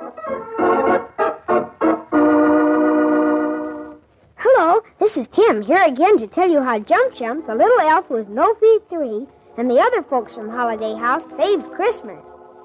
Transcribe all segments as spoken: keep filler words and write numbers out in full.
Hello, this is Tim, here again to tell you how Jump Jump, the little elf who is no feet three, and the other folks from Holiday House saved Christmas.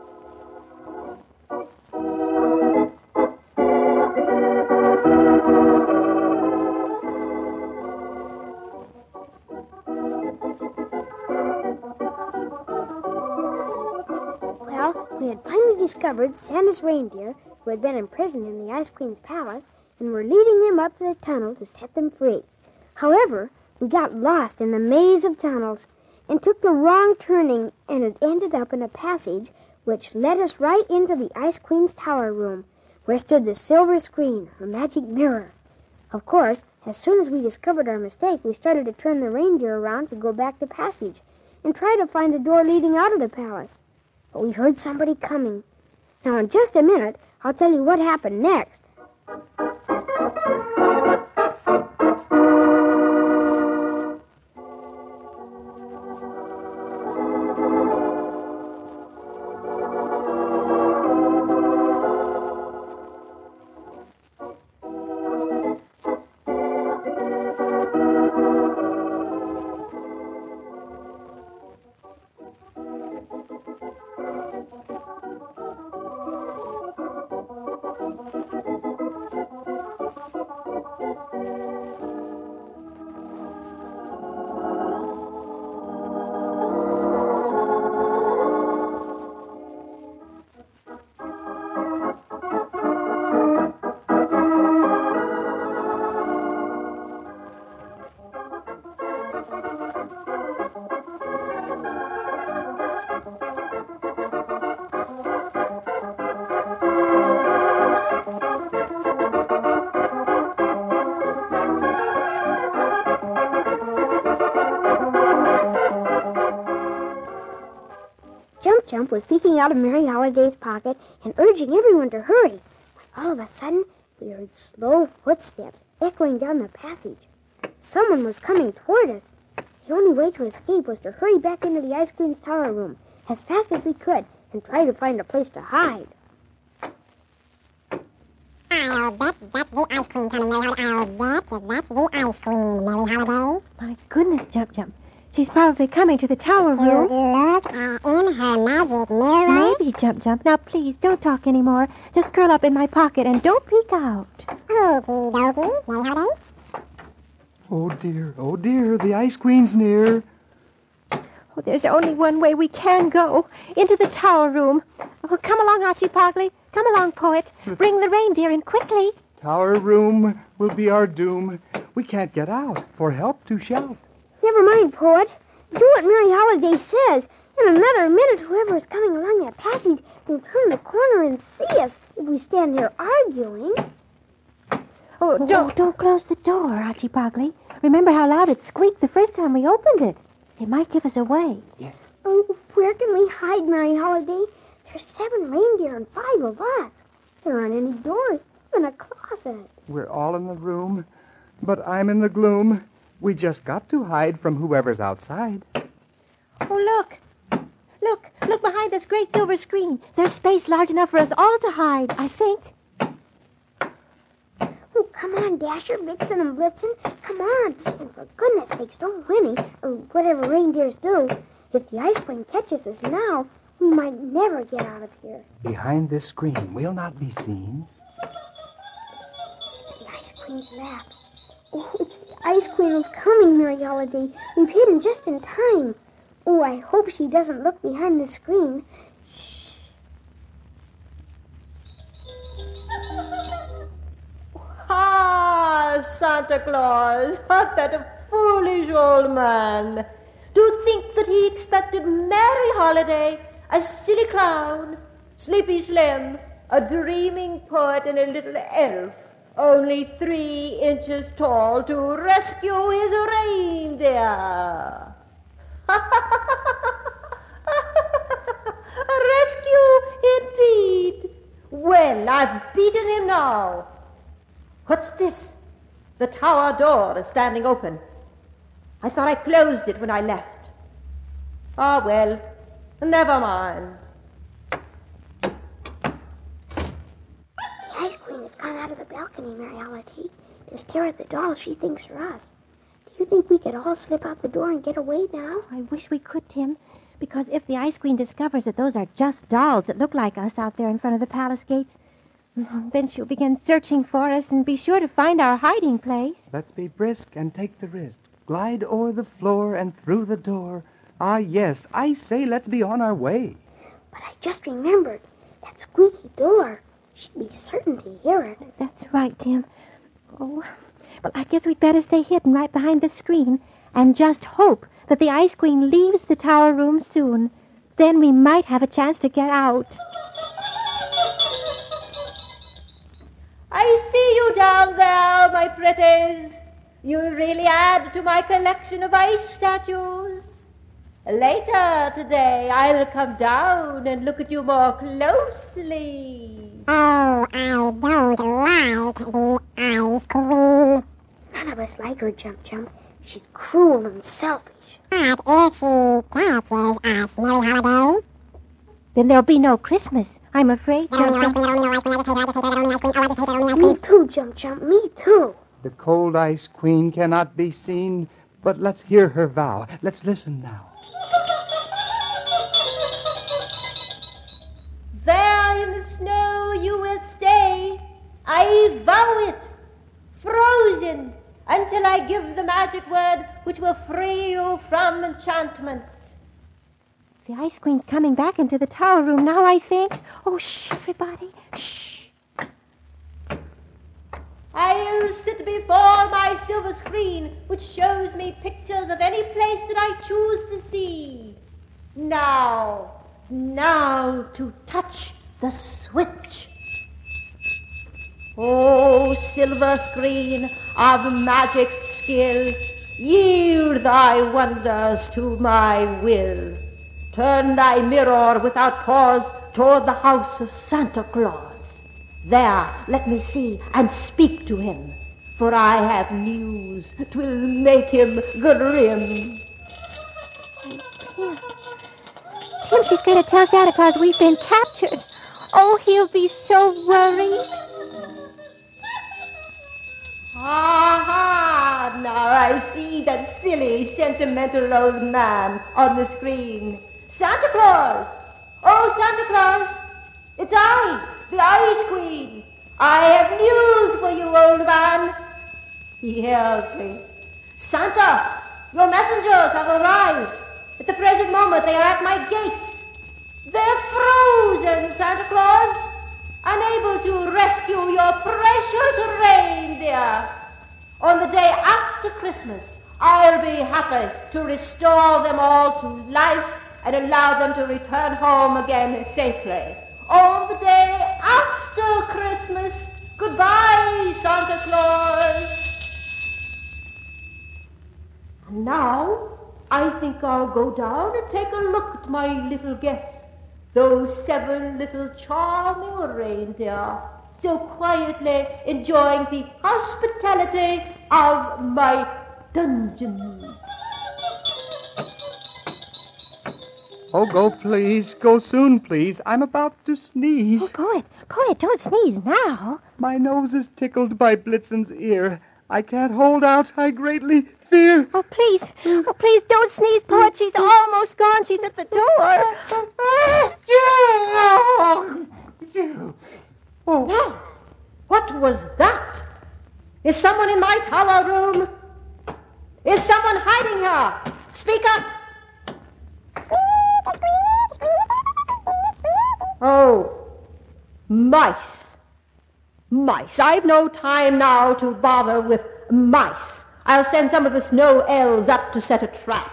Well, we had finally discovered Santa's reindeer, who had been imprisoned in the Ice Queen's palace, and were leading them up to the tunnel to set them free. However, we got lost in the maze of tunnels and took the wrong turning, and it ended up in a passage which led us right into the Ice Queen's tower room, where stood the silver screen, a magic mirror. Of course, as soon as we discovered our mistake, we started to turn the reindeer around to go back the passage and try to find a door leading out of the palace. But we heard somebody coming. Now, in just a minute, I'll tell you what happened next. Jump Jump was peeking out of Merry Holiday's pocket and urging everyone to hurry. When all of a sudden, we heard slow footsteps echoing down the passage. Someone was coming toward us. The only way to escape was to hurry back into the Ice Queen's tower room as fast as we could and try to find a place to hide. I'll bet that's the ice cream coming, Mary Holiday. I'll bet that's the ice cream, Mary Holiday. My goodness, Jump Jump. She's probably coming to the tower room. Look uh, in her magic mirror. Maybe, Jump Jump. Now, please, don't talk anymore. Just curl up in my pocket and don't peek out. Okie dokie, Mary Holiday. Oh, dear, oh, dear, the Ice Queen's near. Oh, there's only one way we can go, into the tower room. Oh, come along, Archie Pogley. Come along, poet. Bring the reindeer in quickly. Tower room will be our doom. We can't get out. For help to shout. Never mind, poet. Do what Merry Holiday says. In another minute, whoever is coming along that passage will turn the corner and see us if we stand here arguing. Oh, don't, don't close the door, Archie Pogley. Remember how loud it squeaked the first time we opened it. It might give us away. Yeah. Oh, where can we hide, Merry Holiday? There's seven reindeer and five of us. There aren't any doors, even a closet. We're all in the room, but I'm in the gloom. We just got to hide from whoever's outside. Oh, look. Look, look behind this great silver screen. There's space large enough for us all to hide, I think. Oh, come on, Dasher, Vixen, and Blitzen. Come on. And for goodness sakes, don't whinny, or whatever reindeers do. If the Ice Queen catches us now, we might never get out of here. Behind this screen, we'll not be seen. It's the Ice Queen's laugh. Oh, it's the Ice Queen who's coming, Merry Holiday. We've hidden just in time. Oh, I hope she doesn't look behind the screen. Shh. Ah, Santa Claus, that foolish old man. To think that he expected Merry Holiday, a silly clown, Sleepy Slim, a dreaming poet, and a little elf, only three inches tall, to rescue his reindeer. A rescue indeed. Well, I've beaten him now. What's this? The tower door is standing open. I thought I closed it when I left. Ah, well, never mind. Ice Queen has gone out of the balcony, Mary Holiday, to stare at the dolls she thinks are us. Do you think we could all slip out the door and get away now? I wish we could, Tim, because if the Ice Queen discovers that those are just dolls that look like us out there in front of the palace gates, then she'll begin searching for us and be sure to find our hiding place. Let's be brisk and take the risk. Glide o'er the floor and through the door. Ah, yes, I say let's be on our way. But I just remembered that squeaky door. She'd be certain to hear it. That's right, Tim. Oh, well, I guess we'd better stay hidden right behind the screen and just hope that the Ice Queen leaves the tower room soon. Then we might have a chance to get out. I see you down there, my pretties. You really add to my collection of ice statues. Later today, I'll come down and look at you more closely. Oh, I don't like the Ice Queen. None of us like her, Jump Jump. She's cruel and selfish. But if she catches us, Merry Holiday, Then there'll be no Christmas, I'm afraid. then only Jump ice Jump. cream, then only ice cream, I just hate it, only ice cream, I just hate it, only ice Me cream. too, Jump Jump, me too. The cold Ice Queen cannot be seen, but let's hear her vow. Let's listen now. There in the snow you will stay. I vow it, frozen, until I give the magic word which will free you from enchantment. The Ice Queen's coming back into the tower room now, I think. Oh, shh, everybody. Shh. I'll sit before my silver screen, which shows me pictures of any place that I choose to see. Now, now to touch the switch. Oh, silver screen of magic skill, yield thy wonders to my will. Turn thy mirror without pause toward the house of Santa Claus. There, let me see and speak to him, for I have news 'twill make him grim. Tim. Tim, she's going to tell Santa Claus we've been captured. Oh, he'll be so worried. Aha! Now I see that silly, sentimental old man on the screen. Santa Claus! Oh, Santa Claus! It's I, the Ice Queen. I have news for you, old man. He hears me. Santa, your messengers have arrived. At the present moment, they are at my gates. They're frozen, Santa Claus, unable to rescue your precious reindeer. On the day after Christmas, I'll be happy to restore them all to life and allow them to return home again safely. On the day after Christmas, goodbye, Santa Claus. And now, I think I'll go down and take a look at my little guests, those seven little charming reindeer, so quietly enjoying the hospitality of my dungeon. Oh, go, please. Go soon, please. I'm about to sneeze. Oh, Poet, Poet, don't sneeze now. My nose is tickled by Blitzen's ear. I can't hold out. I greatly fear. Oh, please. Oh, please don't sneeze, Poet. She's almost gone. She's at the door. Oh, No, what was that? Is someone in my tower room? Is someone hiding here? Speak up. Oh, mice. Mice. I've no time now to bother with mice. I'll send some of the snow elves up to set a trap.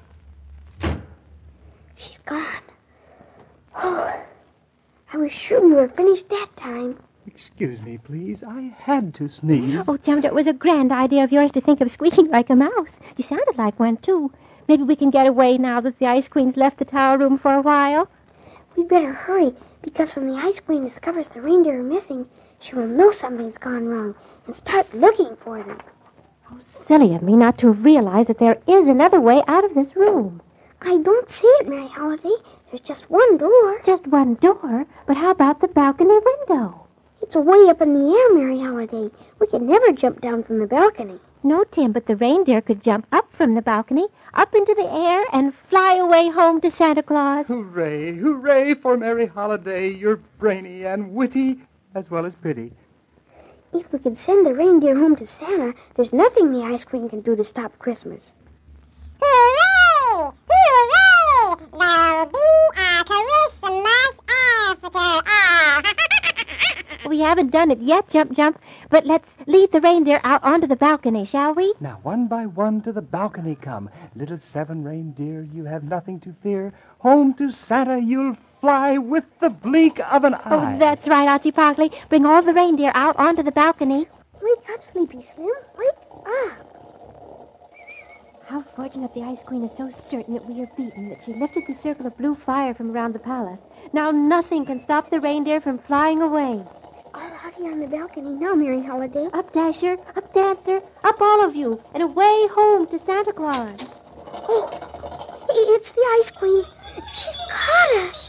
She's gone. Oh, I was sure we were finished that time. excuse me, please. I had to sneeze. Oh, Jump, it was a grand idea of yours to think of squeaking like a mouse. You sounded like one, too. Maybe we can get away now that the Ice Queen's left the tower room for a while. We'd better hurry, because when the Ice Queen discovers the reindeer are missing, she will know something's gone wrong and start looking for them. Oh, silly of me not to have realized that there is another way out of this room. I don't see it, Mary Holiday. There's just one door. Just one door, but how about the balcony window? It's way up in the air, Merry Holiday. We could never jump down from the balcony. No, Tim, but the reindeer could jump up from the balcony, up into the air, and fly away home to Santa Claus. Hooray, hooray for Merry Holiday. You're brainy and witty, as well as pretty. If we could send the reindeer home to Santa, there's nothing the Ice Queen can do to stop Christmas. Hooray! Hooray! There'll be a Christmas after all. We haven't done it yet, Jump Jump, but let's lead the reindeer out onto the balcony, shall we? Now, one by one to the balcony come. Little seven reindeer, you have nothing to fear. Home to Santa you'll fly with the blink of an eye. Oh, that's right, Archie Parkley. Bring all the reindeer out onto the balcony. Wake up, Sleepy Slim. Wake up. How fortunate the Ice Queen is so certain that we are beaten that she lifted the circle of blue fire from around the palace. Now nothing can stop the reindeer from flying away. All out here on the balcony now, Merry Holiday. Up, Dasher, up, Dancer, up all of you, and away home to Santa Claus. Oh, it's the Ice Queen. She's caught us.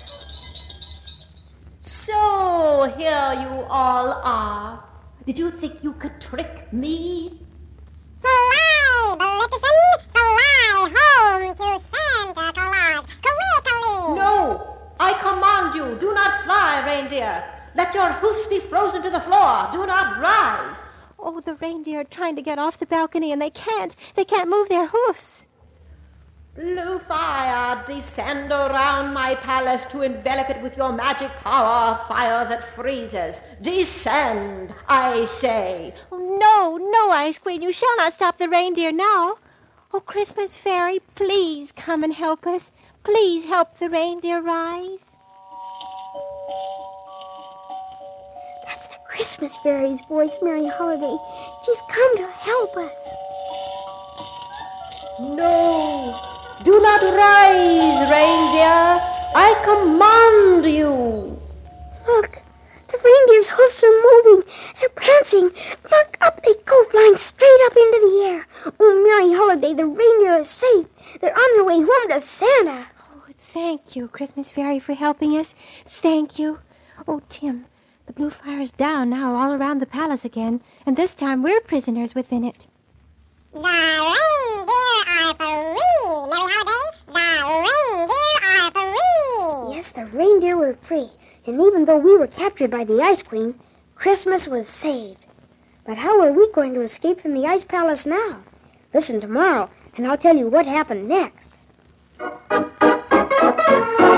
So here you all are. Did you think you could trick me? Fly, Blitterson, fly home to Santa Claus, quickly! No, I command you, do not fly, reindeer. Let your hoofs be frozen to the floor. Do not rise. Oh, the reindeer are trying to get off the balcony, and they can't. They can't move their hoofs. Blue fire, descend around my palace to envelop it with your magic power, fire that freezes. Descend, I say. Oh, no, no, Ice Queen, you shall not stop the reindeer now. Oh, Christmas Fairy, please come and help us. Please help the reindeer rise. That's the Christmas Fairy's voice, Merry Holiday. She's come to help us. No, do not rise, reindeer. I command you. Look, the reindeer's hoofs are moving. They're prancing. Look, up they go, flying straight up into the air. Oh, Merry Holiday, the reindeer are safe. They're on their way home to Santa. Oh, thank you, Christmas Fairy, for helping us. Thank you. Oh, Tim, the blue fire's down now all around the palace again, and this time we're prisoners within it. The reindeer are free, Merry Holiday. The reindeer are free. Yes, the reindeer were free. And even though we were captured by the Ice Queen, Christmas was saved. But how are we going to escape from the Ice Palace now? Listen tomorrow, and I'll tell you what happened next.